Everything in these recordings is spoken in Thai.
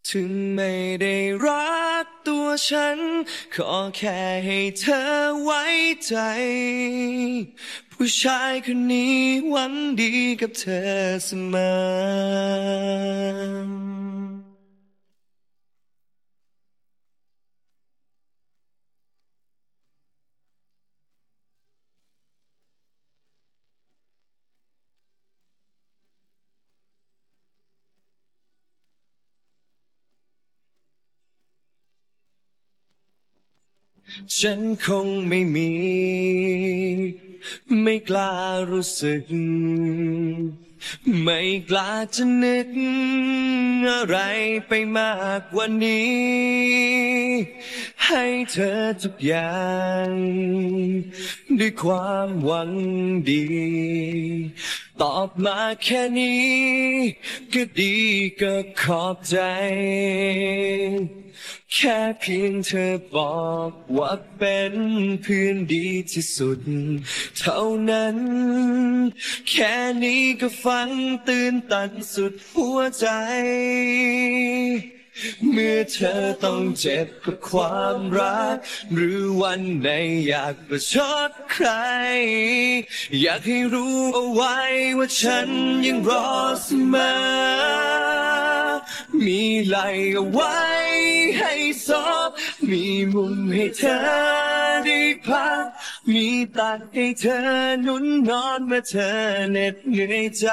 ถึงไม่ได้รักตัวฉันขอแค่ให้เธอไว้ใจผู้ชายคนนี้หวังดีกับเธอเสมอฉันคงไม่มี ไม่กล้ารู้สึก ไม่กล้าจะนึกอะไรไปมากกว่านี้ ให้เธอทุกอย่างด้วยความหวังดี ตอบมาแค่นี้ก็ดีก็ขอบใจ แค่เพียงเธอบอกว่าเป็นเพื่อนดีที่สุดเท่านั้น แค่นี้ก็ฟังตื่นตันสุดหัวใจ เมื่อเธอต้องเจ็บกับความรัก หรือวันไหนอยากประชดใคร อยากให้รู้เอาไว้ว่าฉันยังรอเสมอ มีไหลเอาไว้ให้ซบมีมุมให้เธอได้พัก มีตักให้เธอหนุนนอนเมื่อเธอเหน็ดเหนื่อยใจ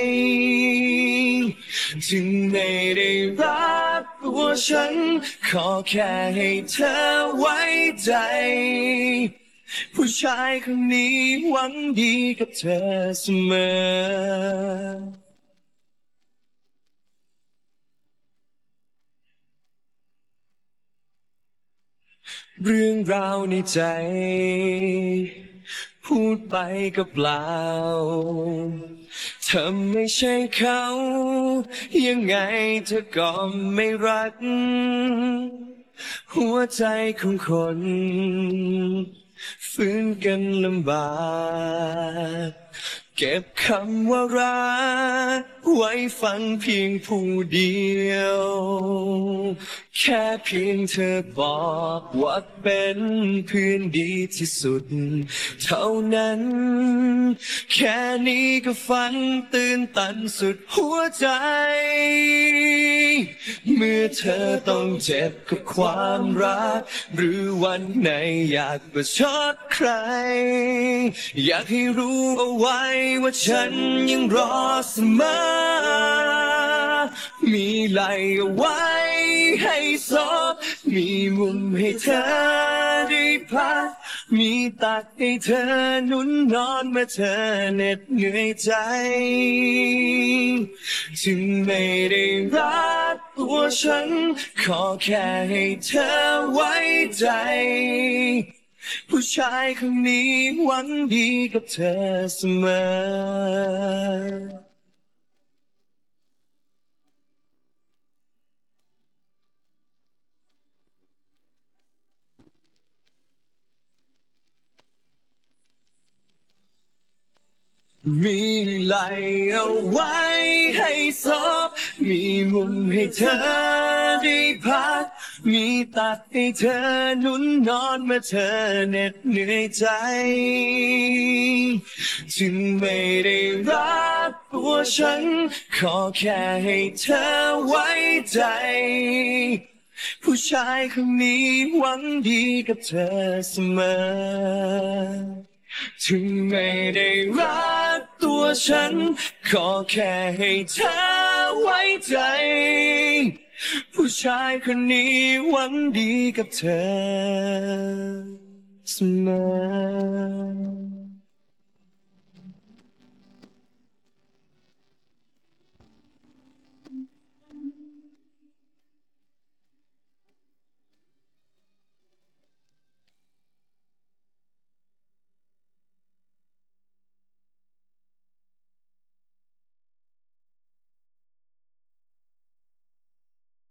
จึงไม่ได้รักตัวฉัน ขอแค่ให้เธอไว้ใจ ผู้ชายคนนี้หวังดีกับเธอเสมอ เรื่องราวในใจ พูดไปก็เปล่าเธอไม่ใช่เขา ยังไงเธอก็ไม่รัก หัวใจของคนฟื้นกันลำบาก เก็บคำว่ารักไว้ฟังเพียงผู้เดียว แค่เพียงเธอบอกว่าเป็นเพื่อนดีที่สุดเท่านั้น แค่นี้ก็ฟังตื่นตันสุดหัวใจ เมื่อเธอต้องเจ็บกับความรัก หรือวันไหนอยากประชดใคร อยากให้รู้เอาไว้ว่าฉันยังรอเสมอ มีไหลเอาไว้ให้ซบมีมุมให้เธอได้พัก มีตักให้เธอหนุนนอนเมื่อเธอเหน็ดเหนื่อยใจ จึงไม่ได้รักตัวฉัน ขอแค่ให้เธอไว้ใจ ผู้ชายคนนี้หวังดีกับเธอเสมอ มีไหลเอาไว้ให้ซบมีมุมให้เธอได้พัก มีตักให้เธอหนุนนอนเมื่อเธอเหน็ดเหนื่อยใจ จึงไม่ได้รักตัวฉัน ขอแค่ให้เธอไว้ใจ ผู้ชายคนนี้หวังดีกับเธอเสมอ ถึงไม่ได้รักตัวฉัน ขอแค่ให้เธอไว้ใจ ผู้ชายคนนี้หวังดีกับเธอเสมอ